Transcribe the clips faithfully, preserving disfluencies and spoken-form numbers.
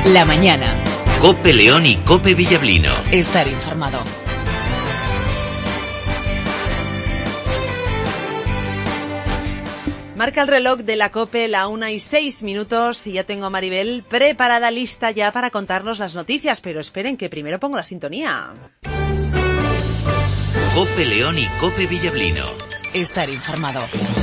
La mañana. COPE León y COPE Villablino. Estar informado. Marca el reloj de la COPE la una y seis minutos y ya tengo a Maribel preparada, lista ya para contarnos las noticias, pero esperen que primero pongo la sintonía. COPE León y COPE Villablino. Estar informado.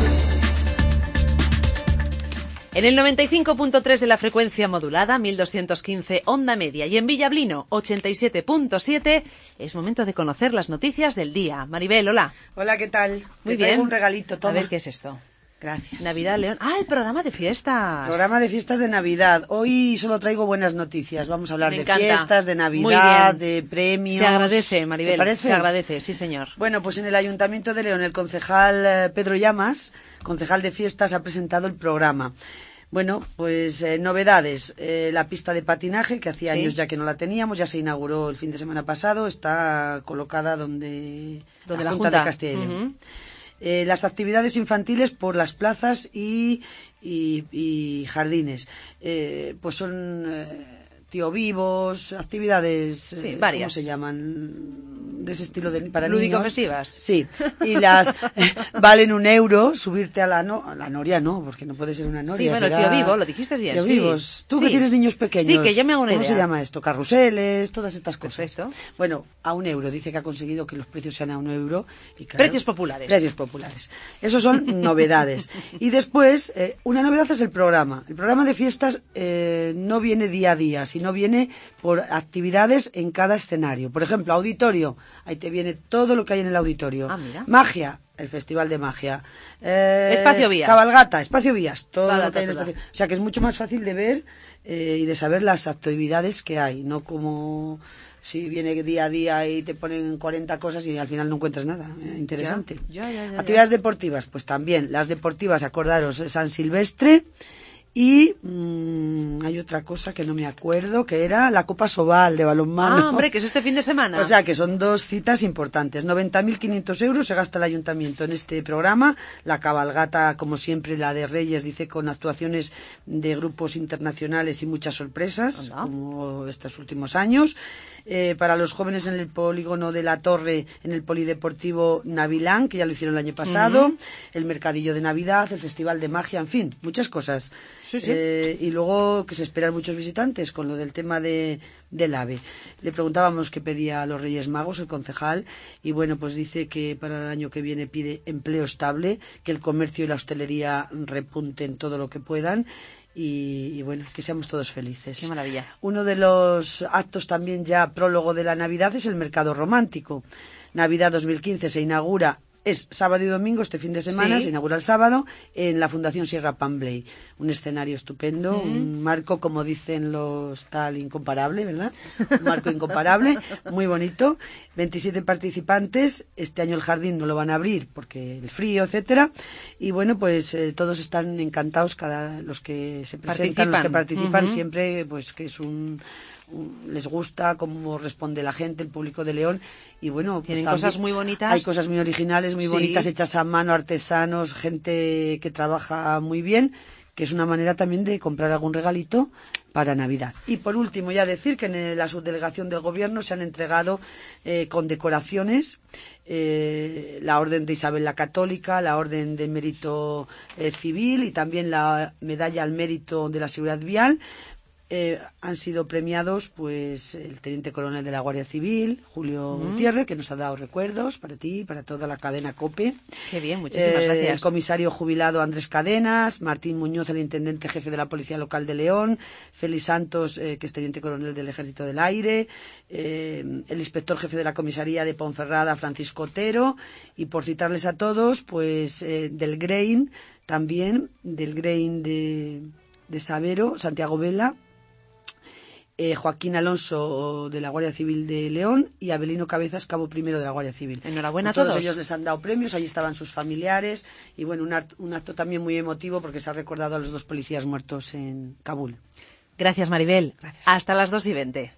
En el noventa y cinco punto tres de la frecuencia modulada, mil doscientos quince onda media, y en Villablino, ochenta y siete punto siete, es momento de conocer las noticias del día. Maribel, hola. Hola, ¿qué tal? Muy Te bien. traigo un regalito, toma. A ver, ¿qué es esto? Gracias. Navidad León. Ah, el programa de fiestas. Programa de fiestas de Navidad. Hoy solo traigo buenas noticias. Vamos a hablar Me de encanta. fiestas, de Muy Navidad, bien. de premios. Se agradece, Maribel. ¿Te parece? Se agradece, sí, señor. Bueno, pues en el Ayuntamiento de León, el concejal eh, Pedro Llamas, concejal de fiestas, ha presentado el programa. Bueno, pues eh, novedades. Eh, la pista de patinaje, que hacía Sí. años ya que no la teníamos, ya se inauguró el fin de semana pasado, está colocada donde, Donde la la Junta, Junta. de Castilla y León. Ujú. Eh, las actividades infantiles por las plazas y, y, y jardines. Eh, pues son eh, tío vivos, actividades, Sí, eh, varias. ¿cómo se llaman? De ese estilo de, para Lúdico niños. festivas. Sí, y las eh, valen un euro, subirte a la, no, a la noria no, porque no puede ser una noria. Sí, bueno, será- tío vivo, lo dijiste bien. Tío sí. vivos. Tú Sí. que tienes niños pequeños. Sí, que yo me hago una ¿Cómo idea. se llama esto? Carruseles, todas estas cosas. Perfecto. Bueno, a un euro. Dice que ha conseguido que los precios sean a un euro. Y claro, Precios populares. Precios populares. Esos son novedades. Y después, eh, una novedad es el programa. El programa de fiestas eh, no viene día a día, sino viene por actividades en cada escenario. Por ejemplo, auditorio. Ahí te viene todo lo que hay en el auditorio. Ah, mira. Magia. El Festival de Magia. Eh, Espacio Vías. Cabalgata, Espacio Vías. Todo Toda, lo que hay en el toda. espacio. O sea que es mucho más fácil de ver eh, y de saber las actividades que hay, no como si viene día a día y te ponen cuarenta cosas y al final no encuentras nada eh, interesante. Ya, ya, ya, ya. Actividades deportivas, pues también las deportivas, acordaros, San Silvestre y mmm, hay otra cosa que no me acuerdo, que era la Copa Sobal de balonmano. Ah, hombre, que es este fin de semana. O sea que son dos citas importantes. noventa mil quinientos euros se gasta el ayuntamiento en este programa. La cabalgata, como siempre, la de Reyes, dice, con actuaciones de grupos internacionales y muchas sorpresas, Anda. como estos últimos años. Eh, para los jóvenes en el polígono de la Torre, en el polideportivo Navilán, que ya lo hicieron el año pasado. Uh-huh. El mercadillo de Navidad, el festival de magia, en fin, muchas cosas. Sí, sí. Eh, y luego que se esperan muchos visitantes con lo del tema de del AVE. Le preguntábamos qué pedía a los Reyes Magos, el concejal, y bueno, pues dice que para el año que viene pide empleo estable, que el comercio y la hostelería repunten todo lo que puedan, y, y bueno, que seamos todos felices. Qué maravilla. Uno de los actos también ya prólogo de la Navidad es el Mercado Romántico. Navidad dos mil quince se inaugura, es sábado y domingo, este fin de semana, Sí. se inaugura el sábado en la Fundación Sierra Pambley. Un escenario estupendo, mm. un marco, como dicen los tal, incomparable, ¿verdad? Un marco incomparable, muy bonito. veintisiete participantes, este año el jardín no lo van a abrir porque el frío, etcétera. Y bueno, pues eh, todos están encantados, cada los que se presentan, Participan. los que participan, Uh-huh. siempre, pues que es un... les gusta cómo responde la gente, el público de León, y bueno, tienen pues cosas muy bonitas, hay cosas muy originales, muy sí. bonitas, hechas a mano, artesanos, gente que trabaja muy bien, que es una manera también de comprar algún regalito para Navidad. Y por último, ya decir que en la subdelegación del gobierno se han entregado eh, condecoraciones eh, la Orden de Isabel la Católica, la Orden de Mérito eh, Civil y también la Medalla al Mérito de la Seguridad Vial. Eh, han sido premiados pues el teniente coronel de la Guardia Civil, Julio mm. Gutiérrez, que nos ha dado recuerdos para ti, para toda la cadena COPE. Qué bien, muchísimas eh, gracias. El comisario jubilado Andrés Cadenas, Martín Muñoz, el intendente jefe de la Policía Local de León, Félix Santos, eh, que es teniente coronel del Ejército del Aire, eh, el inspector jefe de la comisaría de Ponferrada, Francisco Otero, y por citarles a todos, pues eh, del Grain, también del Grain de, de Sabero, Santiago Vela, Eh, Joaquín Alonso de la Guardia Civil de León y Abelino Cabezas, cabo primero de la Guardia Civil. Enhorabuena pues a todos. Todos ellos les han dado premios, allí estaban sus familiares y bueno, un acto, un acto también muy emotivo porque se ha recordado a los dos policías muertos en Kabul. Gracias, Maribel. Gracias. Hasta las dos y veinte.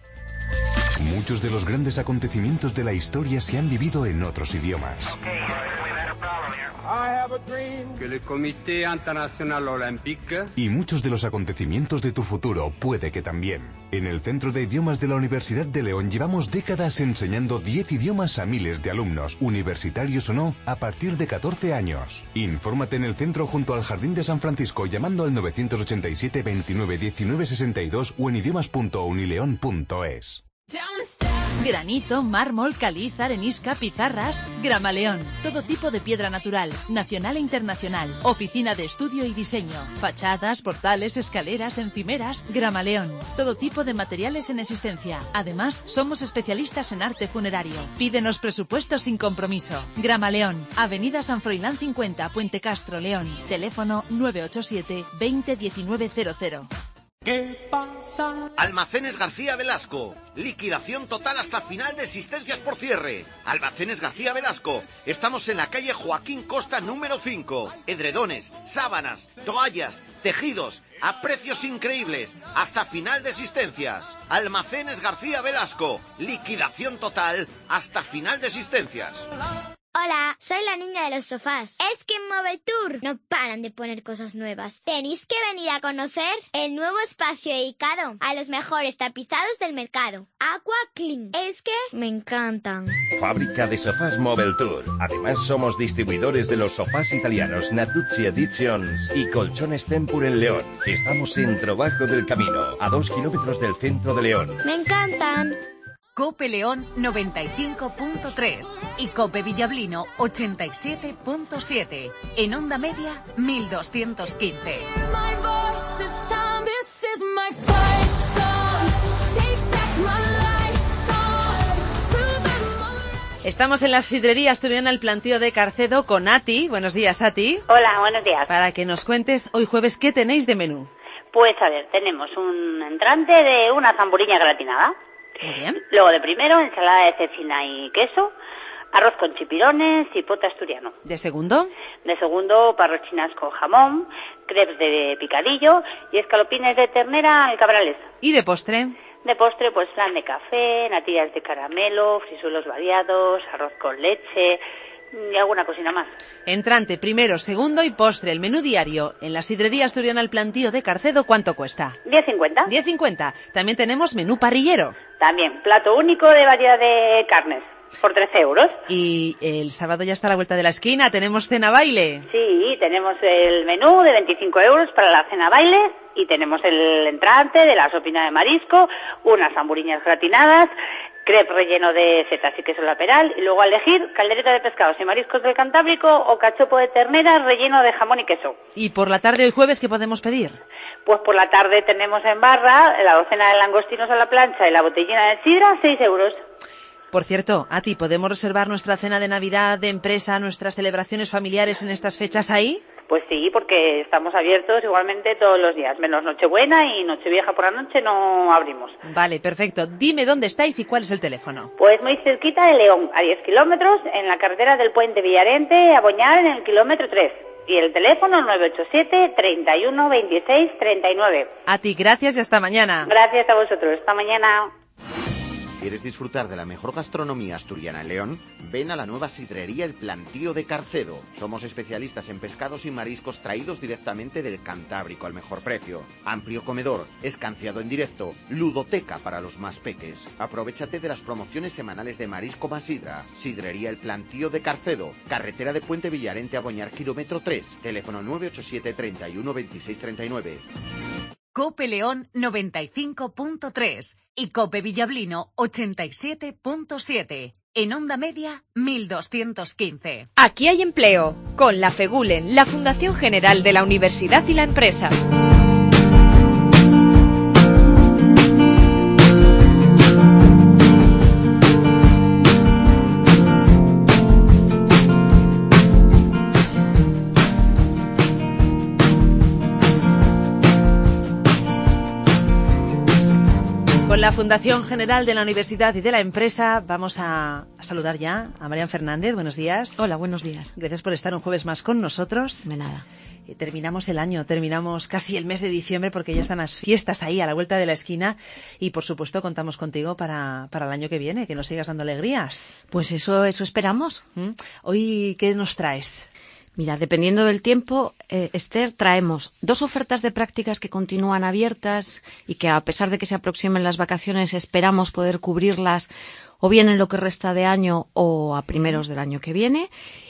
Muchos de los grandes acontecimientos de la historia se han vivido en otros idiomas. que el Comité Internacional Olympique Y muchos de los acontecimientos de tu futuro puede que también. En el Centro de Idiomas de la Universidad de León llevamos décadas enseñando diez idiomas a miles de alumnos, universitarios o no, a partir de catorce años. Infórmate en el centro junto al Jardín de San Francisco llamando al novecientos ochenta y siete veintinueve diecinueve sesenta y dos o en idiomas punto unileón punto es. Granito, mármol, caliza, arenisca, pizarras. Gramaleón. Todo tipo de piedra natural, nacional e internacional. Oficina de estudio y diseño. Fachadas, portales, escaleras, encimeras. Gramaleón. Todo tipo de materiales en existencia. Además, somos especialistas en arte funerario. Pídenos presupuestos sin compromiso. Gramaleón. Avenida San Froilán cincuenta, Puente Castro, León. Teléfono nueve ocho siete veinte diecinueve cero cero. ¿Qué pasa? Almacenes García Velasco. Liquidación total hasta final de existencias por cierre. Almacenes García Velasco. Estamos en la calle Joaquín Costa número cinco. Edredones, sábanas, toallas, tejidos, a precios increíbles. Hasta final de existencias. Almacenes García Velasco. Liquidación total hasta final de existencias. Hola, soy la niña de los sofás. Es que en Moveltour no paran de poner cosas nuevas. Tenéis que venir a conocer el nuevo espacio dedicado a los mejores tapizados del mercado. Aqua Clean. Es que me encantan. Fábrica de sofás Moveltour. Además somos distribuidores de los sofás italianos Natuzzi Editions y colchones Tempur en León. Estamos en Trabajo del Camino, a dos kilómetros del centro de León. Me encantan. Cope León noventa y cinco punto tres y Cope Villablino ochenta y siete punto siete. En onda media mil doscientos quince. Estamos en la sidrería asturiana El Plantío de Carcedo con Ati. Buenos días, Ati. Hola, buenos días. Para que nos cuentes hoy jueves qué tenéis de menú. Pues a ver, tenemos un entrante de una zamburiña gratinada. Muy bien. Luego de primero, ensalada de cecina y queso, arroz con chipirones y pote asturiano. ¿De segundo? De segundo, parrochinas con jamón, crepes de picadillo y escalopines de ternera al cabrales. ¿Y de postre? De postre, pues flan de café, natillas de caramelo, frisuelos variados, arroz con leche y alguna cocina más. Entrante, primero, segundo y postre. El menú diario en la sidrería asturiana El Plantío de Carcedo, ¿cuánto cuesta? diez cincuenta. diez cincuenta. También tenemos menú parrillero. También, plato único de variedad de carnes, por trece euros. Y el sábado ya está a la vuelta de la esquina, tenemos cena baile. Sí, tenemos el menú de veinticinco euros para la cena baile y tenemos el entrante de la sopina de marisco, unas hamburiñas gratinadas, crepe relleno de setas y queso la peral, y luego a elegir caldereta de pescados y mariscos del Cantábrico o cachopo de ternera relleno de jamón y queso. ¿Y por la tarde hoy jueves qué podemos pedir? Pues por la tarde tenemos en barra la docena de langostinos a la plancha y la botellina de sidra, seis euros. Por cierto, a ti, ¿podemos reservar nuestra cena de Navidad de empresa, nuestras celebraciones familiares en estas fechas ahí? Pues sí, porque estamos abiertos igualmente todos los días, menos Nochebuena y Nochevieja por la noche no abrimos. Vale, perfecto. Dime dónde estáis y cuál es el teléfono. Pues muy cerquita de León, a diez kilómetros, en la carretera del Puente Villarente, a Boñar, en el kilómetro tres. Y el teléfono nueve ocho siete, treinta y uno, veintiséis, treinta y nueve. A ti, gracias y hasta mañana. Gracias a vosotros, hasta mañana. ¿Quieres disfrutar de la mejor gastronomía asturiana en León? Ven a la nueva sidrería El Plantío de Carcedo. Somos especialistas en pescados y mariscos traídos directamente del Cantábrico al mejor precio. Amplio comedor, escanciado en directo, ludoteca para los más peques. Aprovéchate de las promociones semanales de marisco más sidra. Sidrería El Plantío de Carcedo. Carretera de Puente Villarente a Boñar, kilómetro tres. Teléfono nueve ocho siete, treinta y uno, veintiséis, treinta y nueve. Cope León noventa y cinco punto tres y Cope Villablino ochenta y siete punto siete. En onda media mil doscientos quince. Aquí hay empleo, con la FEGULEN, la Fundación General de la Universidad y la Empresa. Con la Fundación General de la Universidad y de la Empresa vamos a, a saludar ya a Marian Fernández. Buenos días. Hola, buenos días. Gracias por estar un jueves más con nosotros. De nada. Eh, terminamos el año, terminamos casi el mes de diciembre porque ya están las fiestas ahí a la vuelta de la esquina y por supuesto contamos contigo para, para el año que viene, que nos sigas dando alegrías. Pues eso, eso esperamos. ¿Mm? Hoy, ¿qué nos traes? Mira, dependiendo del tiempo, eh, Esther, traemos dos ofertas de prácticas que continúan abiertas y que, a pesar de que se aproximen las vacaciones, esperamos poder cubrirlas o bien en lo que resta de año o a primeros del año que viene.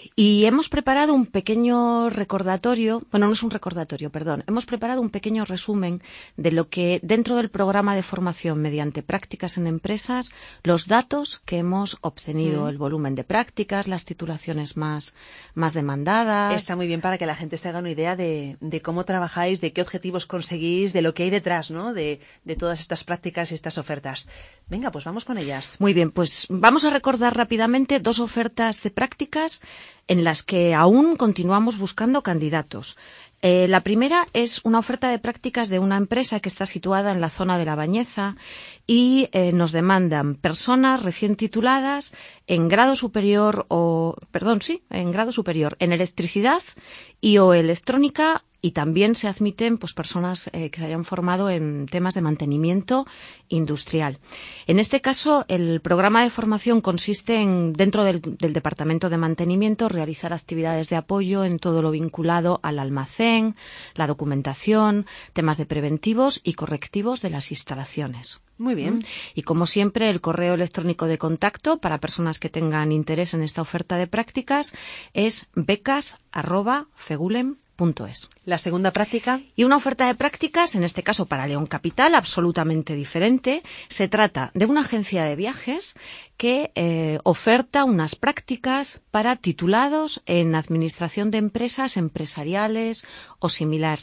Y hemos preparado un pequeño recordatorio, bueno, no es un recordatorio, perdón, hemos preparado un pequeño resumen de lo que dentro del programa de formación mediante prácticas en empresas, los datos que hemos obtenido, mm. el volumen de prácticas, las titulaciones más, más demandadas. Está muy bien para que la gente se haga una idea de, de cómo trabajáis, de qué objetivos conseguís, de lo que hay detrás, ¿no? De, de todas estas prácticas y estas ofertas. Venga, pues vamos con ellas. Muy bien, pues vamos a recordar rápidamente dos ofertas de prácticas en las que aún continuamos buscando candidatos. Eh, la primera es una oferta de prácticas de una empresa que está situada en la zona de La Bañeza y eh, nos demandan personas recién tituladas en grado superior o, perdón, sí, en grado superior en electricidad y o electrónica. Y también se admiten pues personas eh, que se hayan formado en temas de mantenimiento industrial. En este caso, el programa de formación consiste en, dentro del, del Departamento de Mantenimiento, realizar actividades de apoyo en todo lo vinculado al almacén, la documentación, temas de preventivos y correctivos de las instalaciones. Muy bien. Y como siempre, el correo electrónico de contacto para personas que tengan interés en esta oferta de prácticas es becas arroba fegulen punto es. La segunda práctica. Y una oferta de prácticas, en este caso para León Capital, absolutamente diferente. Se trata de una agencia de viajes que eh, oferta unas prácticas para titulados en administración de empresas, empresariales o similar.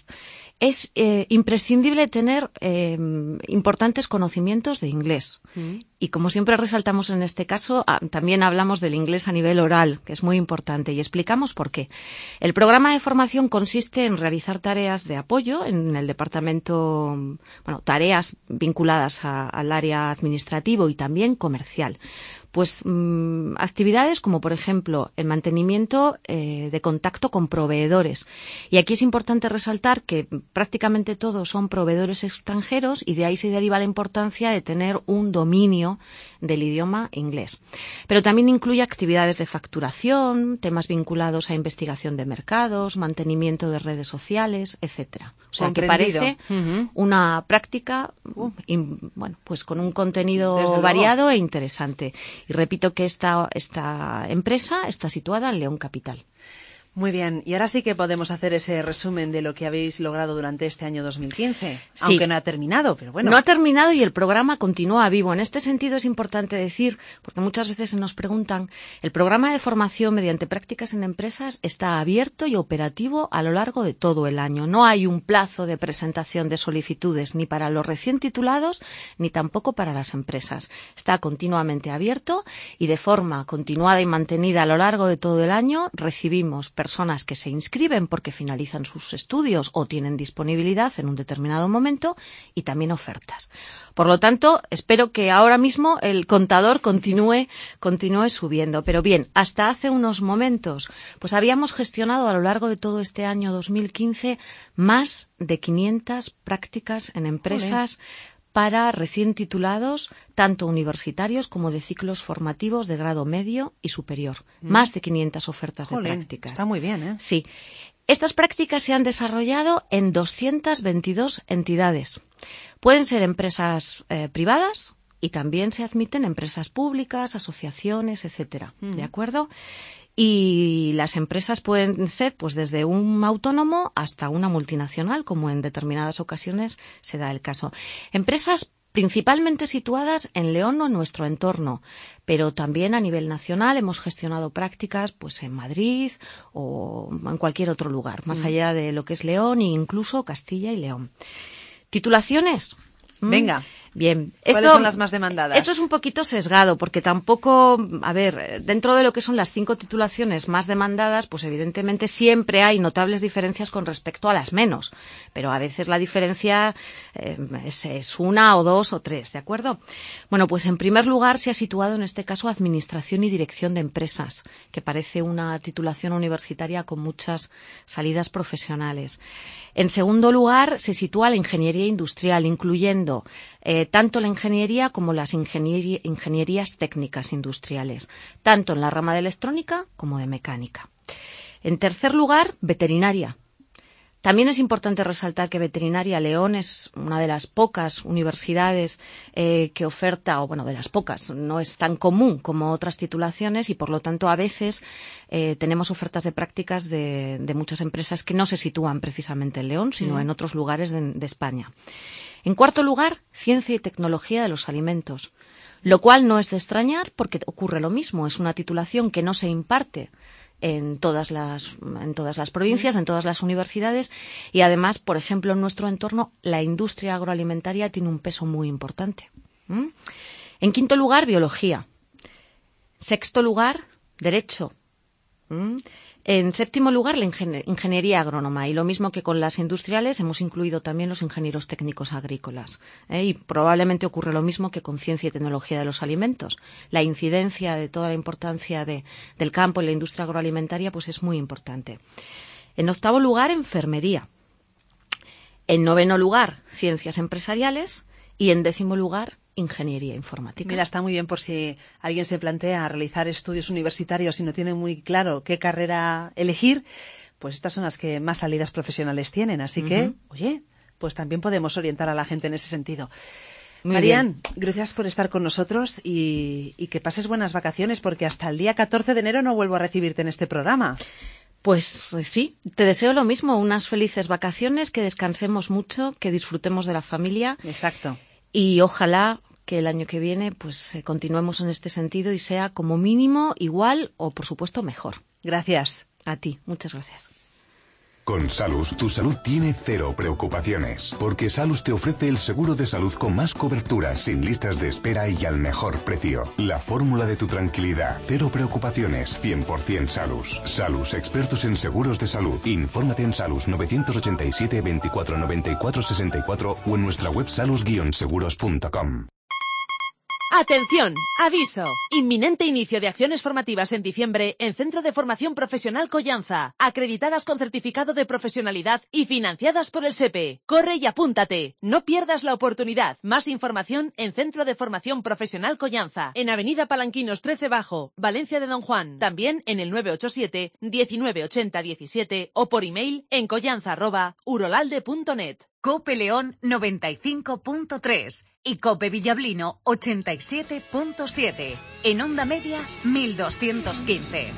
Es eh, imprescindible tener eh, importantes conocimientos de inglés. Mm. Y como siempre resaltamos en este caso, ah, también hablamos del inglés a nivel oral, que es muy importante, y explicamos por qué. El programa de formación consiste en realizar tareas de apoyo en el departamento, bueno, tareas vinculadas a, al área administrativo y también comercial. Pues mmm, actividades como, por ejemplo, el mantenimiento eh, de contacto con proveedores. Y aquí es importante resaltar que prácticamente todos son proveedores extranjeros y de ahí se deriva la importancia de tener un dominio del idioma inglés. Pero también incluye actividades de facturación, temas vinculados a investigación de mercados, mantenimiento de redes sociales, etcétera. O sea, que parece uh-huh. una práctica, uh, in, bueno, pues con un contenido variado e interesante. Y repito que esta, esta empresa está situada en León Capital. Muy bien, y ahora sí que podemos hacer ese resumen de lo que habéis logrado durante este año dos mil quince, sí. Aunque no ha terminado, pero bueno. No ha terminado y el programa continúa vivo. En este sentido es importante decir, porque muchas veces se nos preguntan, el programa de formación mediante prácticas en empresas está abierto y operativo a lo largo de todo el año. No hay un plazo de presentación de solicitudes ni para los recién titulados ni tampoco para las empresas. Está continuamente abierto y de forma continuada y mantenida a lo largo de todo el año recibimos personas que se inscriben porque finalizan sus estudios o tienen disponibilidad en un determinado momento y también ofertas. Por lo tanto, espero que ahora mismo el contador continúe, continúe subiendo. Pero bien, hasta hace unos momentos, pues habíamos gestionado a lo largo de todo este año dos mil quince más de quinientas prácticas en empresas. Olé. Para recién titulados, tanto universitarios como de ciclos formativos de grado medio y superior. Mm. Más de quinientas ofertas Jolín, de prácticas. Está muy bien, ¿eh? Sí. Estas prácticas se han desarrollado en doscientas veintidós entidades. Pueden ser empresas eh, privadas y también se admiten empresas públicas, asociaciones, etcétera. Mm. ¿De acuerdo? Y las empresas pueden ser pues desde un autónomo hasta una multinacional, como en determinadas ocasiones se da el caso. Empresas principalmente situadas en León o en nuestro entorno, pero también a nivel nacional hemos gestionado prácticas pues en Madrid o en cualquier otro lugar, más mm. allá de lo que es León e incluso Castilla y León. ¿Titulaciones? Venga. Bien. ¿Cuáles esto, son las más demandadas? Esto es un poquito sesgado, porque tampoco, a ver, dentro de lo que son las cinco titulaciones más demandadas, pues evidentemente siempre hay notables diferencias con respecto a las menos, pero a veces la diferencia eh, es, es una o dos o tres, ¿de acuerdo? Bueno, pues en primer lugar se ha situado en este caso Administración y Dirección de Empresas, que parece una titulación universitaria con muchas salidas profesionales. En segundo lugar se sitúa la Ingeniería Industrial, incluyendo Eh, tanto la ingeniería como las ingeniería, ingenierías técnicas industriales, tanto en la rama de electrónica como de mecánica. En tercer lugar, veterinaria. También es importante resaltar que Veterinaria León es una de las pocas universidades eh, que oferta, o bueno, de las pocas, no es tan común como otras titulaciones y por lo tanto a veces eh, tenemos ofertas de prácticas de, de muchas empresas que no se sitúan precisamente en León, sino mm. en otros lugares de, de España. En cuarto lugar, Ciencia y Tecnología de los Alimentos, lo cual no es de extrañar porque ocurre lo mismo, es una titulación que no se imparte en todas las en todas las provincias, en todas las universidades y además, por ejemplo, en nuestro entorno la industria agroalimentaria tiene un peso muy importante. ¿Mm? En quinto lugar, biología. Sexto lugar, derecho. ¿Mm? En séptimo lugar, la ingen- ingeniería agrónoma y lo mismo que con las industriales hemos incluido también los ingenieros técnicos agrícolas ¿eh? Y probablemente ocurre lo mismo que con ciencia y tecnología de los alimentos. La incidencia de toda la importancia de, del campo en la industria agroalimentaria pues es muy importante. En octavo lugar, enfermería. En noveno lugar, ciencias empresariales y en décimo lugar, ingeniería informática. Mira, está muy bien por si alguien se plantea realizar estudios universitarios y no tiene muy claro qué carrera elegir, pues estas son las que más salidas profesionales tienen. Así uh-huh. que, oye, pues también podemos orientar a la gente en ese sentido. Marían, gracias por estar con nosotros y, y que pases buenas vacaciones porque hasta el día catorce de enero no vuelvo a recibirte en este programa. Pues sí, te deseo lo mismo, unas felices vacaciones, que descansemos mucho, que disfrutemos de la familia. Exacto. Y ojalá que el año que viene pues eh, continuemos en este sentido y sea como mínimo igual o por supuesto mejor. Gracias. A ti, muchas gracias. Con Salus, tu salud tiene cero preocupaciones, porque Salus te ofrece el seguro de salud con más coberturas, sin listas de espera y al mejor precio. La fórmula de tu tranquilidad, cero preocupaciones, cien por ciento Salus. Salus, expertos en seguros de salud. Infórmate en Salus nueve ocho siete, veinticuatro noventa y cuatro sesenta y cuatro o en nuestra web salus guion seguros punto com. Atención, aviso. Inminente inicio de acciones formativas en diciembre en Centro de Formación Profesional Collanza, acreditadas con certificado de profesionalidad y financiadas por el S E P E. Corre y apúntate. No pierdas la oportunidad. Más información en Centro de Formación Profesional Collanza, en Avenida Palanquinos trece Bajo, Valencia de Don Juan. También en el nueve ocho siete, diecinueve ochenta diecisiete o por email en collanza arroba urolalde punto net. Cope León noventa y cinco punto tres y Cope Villablino ochenta y siete punto siete. En onda media mil doscientos quince.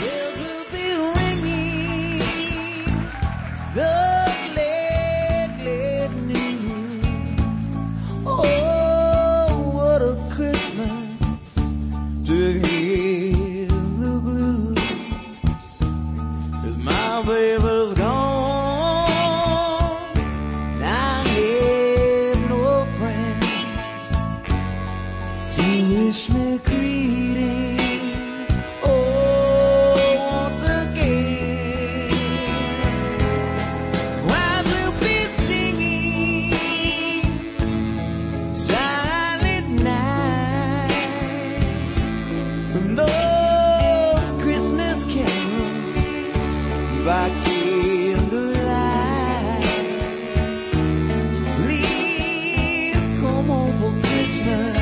Wish me greetings, oh, once again. While we'll be singing silent night from those Christmas carols back in the light. Please come home for Christmas.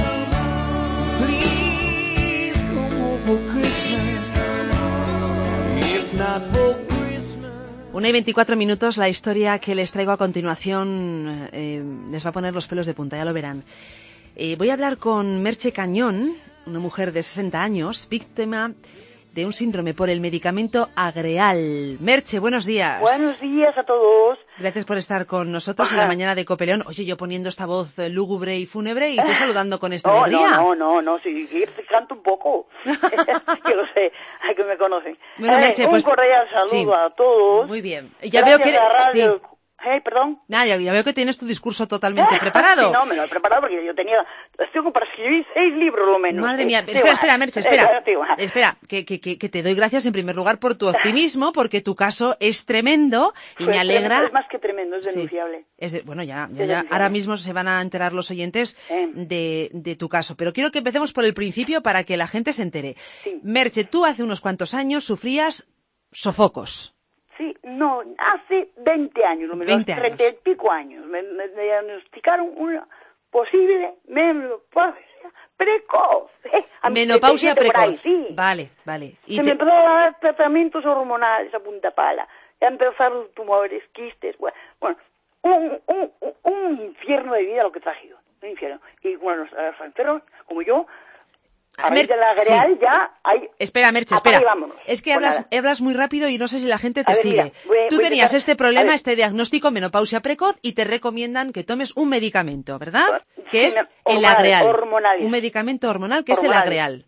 Una y veinticuatro minutos, la historia que les traigo a continuación eh, les va a poner los pelos de punta, ya lo verán. Eh, voy a hablar con Merche Cañón, una mujer de sesenta años, víctima de un síndrome por el medicamento Agreal. Merche, buenos días. Buenos días a todos. Gracias por estar con nosotros Ajá. en la mañana de Cope León. Oye, yo poniendo esta voz lúgubre y fúnebre y tú saludando con esta no, alegría. No, no, no, no, sí, sí, canto un poco. Yo lo sé, hay que me conocen. Bueno, Merche, eh, un pues, cordial saludo sí. a todos. Muy bien. Ya Gracias veo que... a Radio... Sí. Hey, perdón. Nah, ya, ya veo que tienes tu discurso totalmente preparado. Sí, no, me lo he preparado porque yo tenía... Estoy como para escribir seis libros lo menos. Madre mía. Sí, espera, sí, espera, Merche, espera. Sí, espera, que, que, que, que te doy gracias en primer lugar por tu optimismo, porque tu caso es tremendo y pues me alegra... Es más que tremendo, es denunciable. Sí, es de... Bueno, ya, ya, ya ahora mismo se van a enterar los oyentes eh. de, de tu caso. Pero quiero que empecemos por el principio para que la gente se entere. Sí. Merche, tú hace unos cuantos años sufrías sofocos. Sí, no, hace veinte años, no me veinte treinta y pico años, me, me diagnosticaron una posible menopausia precoz. ¿eh? A mis Menopausia treinta y siete por ahí, precoz. sí. Vale, vale. Y Se te- me empezó a dar tratamientos hormonales a punta pala. Ya empezaron tumores, quistes, bueno, bueno un, un, un, un infierno de vida lo que he traído. Un infierno. Y bueno, los enfermos, como yo, a raíz de la Greal sí. ya hay... Espera, Merche, apaga espera. y vámonos. Es que Pues hablas, nada. hablas muy rápido y no sé si la gente te A ver, sigue. mira, voy- Tú voy a tenías intentar- este a problema, ver. este diagnóstico, menopausia precoz, y te recomiendan que tomes un medicamento, ¿verdad? Que Sí, es me- el hormonal, Agreal. hormonales. Un medicamento hormonal que es el Hormonales. Agreal.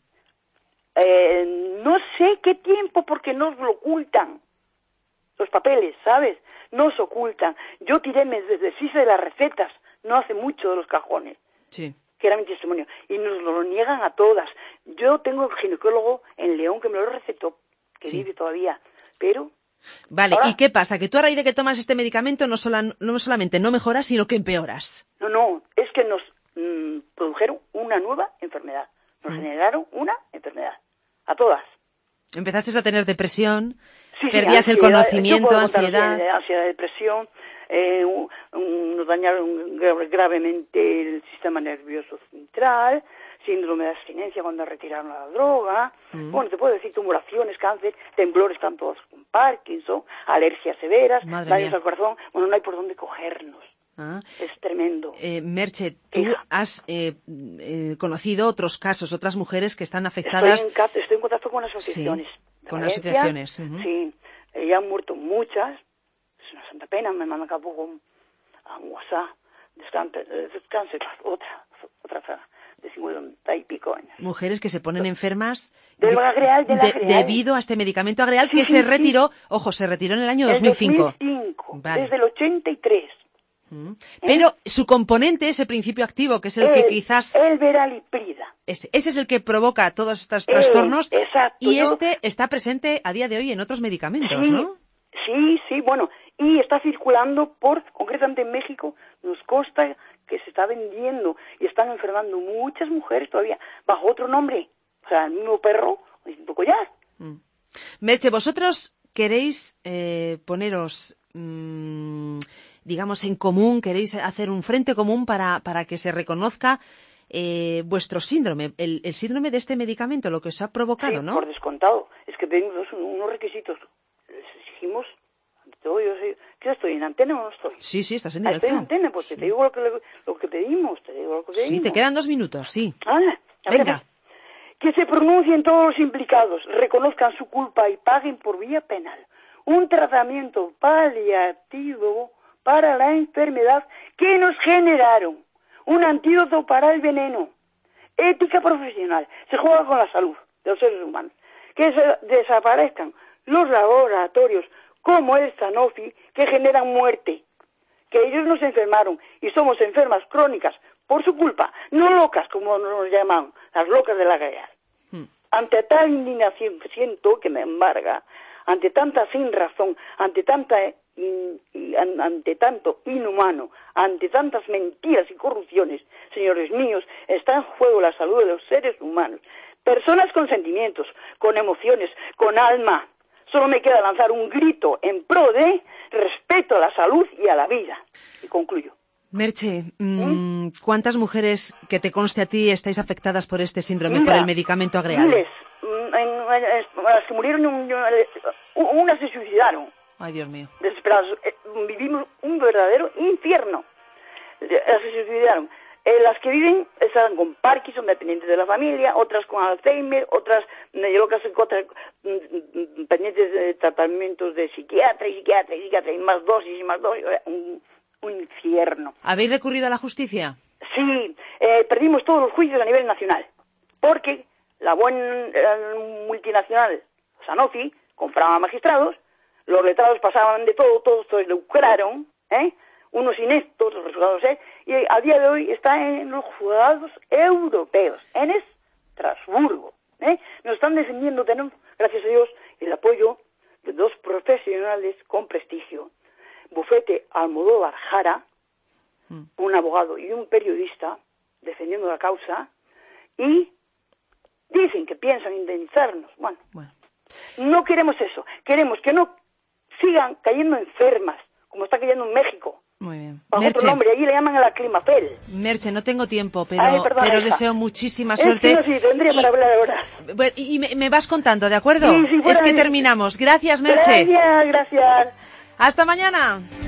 Eh, no sé qué tiempo porque nos lo ocultan. Los papeles, ¿sabes? Nos ocultan. Yo tiré, me deshice de las recetas, no hace mucho, de los cajones, Sí. que era mi testimonio, y nos lo niegan a todas. Yo tengo un ginecólogo en León que me lo recetó, que Sí. vive todavía, pero... Vale, Ahora- ¿y qué pasa? Que tú a raíz de que tomas este medicamento no, sola- no solamente no mejoras, sino que empeoras. No, no, es que nos mm, produjeron una nueva enfermedad, nos Mm. generaron una enfermedad, a todas. Empezaste a tener depresión, Sí, sí, perdías el ansiedad, conocimiento, yo puedo contar ansiedad. de ansiedad, depresión, eh, un- un- nos dañaron gra- gravemente el sistema nervioso central, síndrome de abstinencia cuando retiraron la droga, Mm. bueno, te puedo decir tumoraciones, cáncer, temblores tanto con Parkinson, alergias severas, Madre daños mía. al corazón, bueno, no hay por dónde cogernos, Ah. es tremendo. Eh, Merche, tú has eh, eh, conocido otros casos, otras mujeres que están Estoy afectadas. en, ca- estoy en contacto con asociaciones. Sí, de con Valencia. asociaciones, ujú. Sí, eh, ya han muerto muchas. Es una santa pena. Me mandan cada poco un, a un WhatsApp. Descanse, eh, descanse, otra, otra frase de cincuenta y pico años. Mujeres que se ponen enfermas Del de- Agreal, del de- Agreal. debido a este medicamento Agreal Sí, que sí, se sí. retiró, ojo, se retiró en el año El dos mil cinco. dos mil cinco, Vale. desde el ochenta y tres. Pero su componente, ese principio activo, que es el, que El- quizás... El veraliprida. Ese, ese es el que provoca todos estos Eh, trastornos exacto, y yo- este está presente a día de hoy en otros medicamentos, Sí, ¿no? sí, sí, bueno, y está circulando por, concretamente en México, nos consta que se está vendiendo y están enfermando muchas mujeres todavía bajo otro nombre, o sea, el mismo perro, el mismo collar. Merche, vosotros queréis eh, poneros, mm, digamos, en común, queréis hacer un frente común para, para que se reconozca eh, vuestro síndrome, el, el síndrome de este medicamento, lo que os ha provocado, Sí, ¿no? por descontado, es que pedimos unos requisitos, les exigimos, yo, yo soy, ¿qué estoy en antena o no estoy? Sí, sí, estás en Ah, estoy en directo. antena, pues te digo lo que, le- lo que pedimos, te digo lo que pedimos. Sí, te quedan dos minutos, sí. Ah, a ver, Venga. a ver. Que se pronuncien todos los implicados, reconozcan su culpa y paguen por vía penal un tratamiento paliativo para la enfermedad que nos generaron, un antídoto para el veneno, ética profesional, se juega con la salud de los seres humanos, que se desaparezcan los laboratorios como el Sanofi que generan muerte, que ellos nos enfermaron y somos enfermas crónicas por su culpa, no locas como nos llaman, las locas de la guerra. Ante tal indignación que siento que me embarga, ante tanta sin razón, ante tanta in- y an- ante tanto inhumano, ante tantas mentiras y corrupciones, señores míos, está en juego la salud de los seres humanos. Personas con sentimientos, con emociones, con alma. Solo me queda lanzar un grito en pro de respeto a la salud y a la vida. Y concluyo. Merche, mm, ¿cuántas mujeres que te conste a ti estáis afectadas por este síndrome, Mira, por el medicamento Agreal? Miles. Mm, en- en- en- las que murieron, un- un- unas se suicidaron. Ay, Dios mío. Desesperados. Eh, Vivimos un verdadero infierno. Eh, Las que se suicidaron. Eh, las que viven están con Parkinson, dependientes de la familia, otras con Alzheimer, otras medio locas, otras mm, mm, pendientes de tratamientos de psiquiatra y psiquiatra y psiquiatra y más dosis y más dosis. eh, Un, un infierno. ¿Habéis recurrido a la justicia? Sí, eh, perdimos todos los juicios a nivel nacional, porque la buena eh, multinacional Sanofi compraba magistrados, los letrados pasaban de todo, todos, todos lucraron, ¿eh? Unos ineptos, los resultados, ¿eh? Y a día de hoy está en los juzgados europeos, en Estrasburgo, ¿eh? Nos están defendiendo, tenemos, gracias a Dios, el apoyo de dos profesionales con prestigio, Bufete Almodóvar Jara, un abogado y un periodista defendiendo la causa, y dicen que piensan indemnizarnos. Bueno, no queremos eso, queremos que no sigan cayendo enfermas, como está cayendo en México, Muy bien. Bajo Merche, otro nombre, allí le llaman a la Climapel. Merche, no tengo tiempo, pero, Ay, perdona, pero os hija. deseo muchísima Es suerte. que no, sí, tendría para hablar ahora. Bueno, y me, me vas contando, ¿de acuerdo? Sí, sí, fuera es que de- terminamos. Gracias, Merche. Gracias, gracias. Hasta mañana.